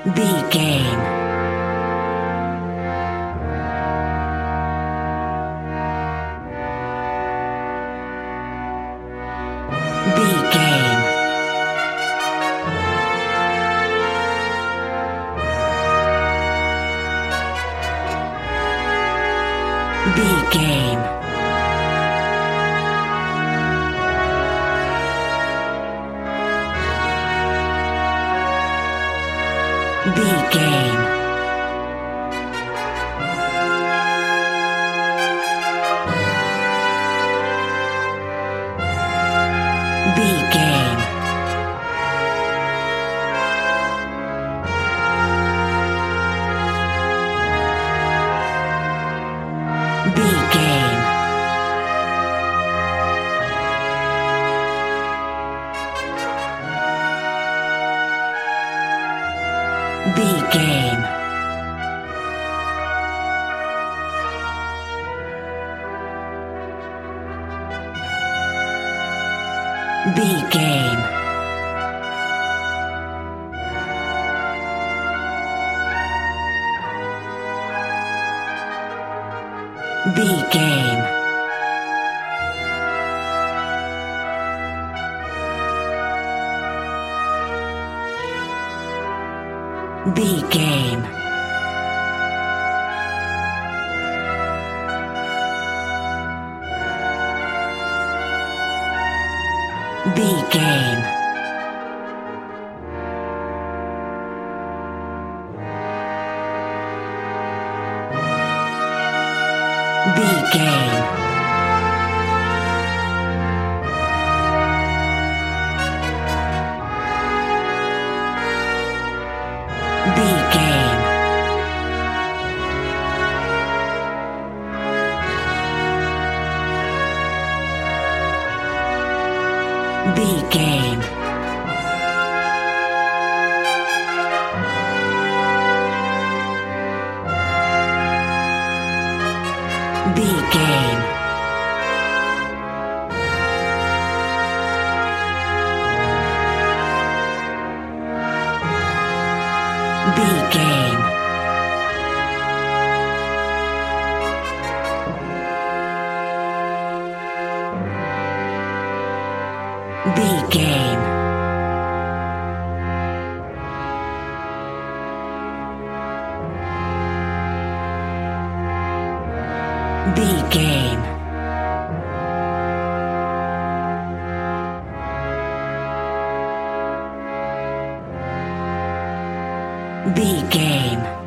B game. B game. B game. B game. B game. B game. B game. B game. B game. B game. B game. B game. B game. B game. B game. B game. B game. B game. B game.